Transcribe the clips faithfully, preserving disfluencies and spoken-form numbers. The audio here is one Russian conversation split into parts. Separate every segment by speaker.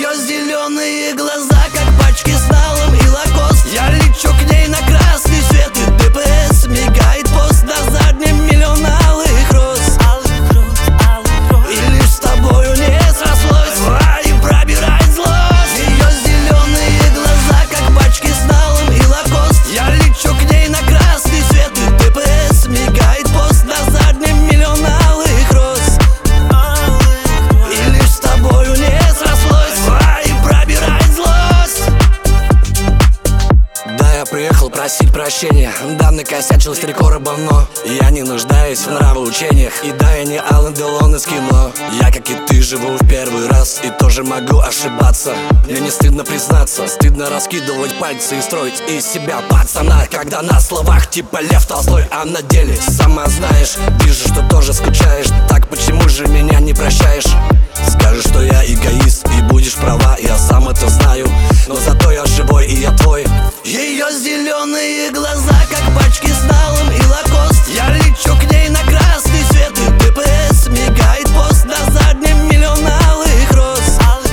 Speaker 1: Ее зеленые глаза, как пачки с налом и лакост. Я лечу к ней на красный свет, и ДПС мигает пост. На заднем миллион алых роз. И лишь с тобою не срослось, а и пробирает злость. Ее зеленые глаза, как пачки с налом и лакост. Я лечу к ней на красный свет, и ДПС мигает пост. На заднем миллион алых роз. И лишь с тобою не срослось, а и пробирает злость.
Speaker 2: Да, я приехал просить прощения. Да, накосячил с три короба, но я не нуждаюсь в нравоучениях. И да, я не Алан Делон из кино. Я, как и ты, живу в первый раз и тоже могу ошибаться. Мне не стыдно признаться, стыдно раскидывать пальцы и строить из себя пацана, когда на словах типа Лев Толстой, а на деле сама знаешь. Вижу, что тоже скучаешь, так почему же меня не прощаешь? Скажешь, что я эгоист, и будешь права, я сам это знаю. Но зато я живой, и я твой.
Speaker 1: Ее зеленые глаза, как пачки с налом и лакост. Я лечу к ней на красный свет, и ДПС мигает пост. На заднем миллион алых роз.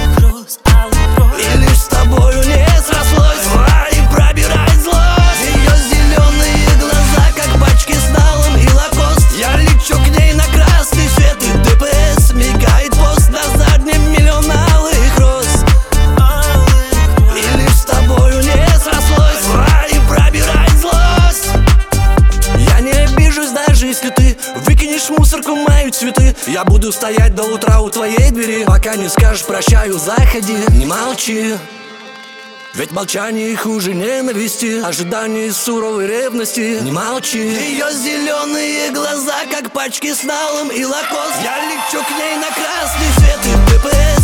Speaker 1: И лишь с тобою не срослось, а и пробирает злость. Ее зеленые глаза, как пачки с налом и лакост. Я лечу к ней на красный свет, и ДПС мигает пост. На заднем миллион алых роз. И лишь с тобою не срослось, а и пробирает злость.
Speaker 2: Я не обижусь, даже если ты выкинешь в мусорку мои цветы. Я буду стоять до утра у твоей двери, пока не скажешь прощаю, заходи. Не молчи, ведь молчание хуже ненависти, ожидание суровой ревности. Не молчи.
Speaker 1: Ее зеленые глаза, как пачки с налом и лакост. Я лечу к ней на красный свет, и ДПС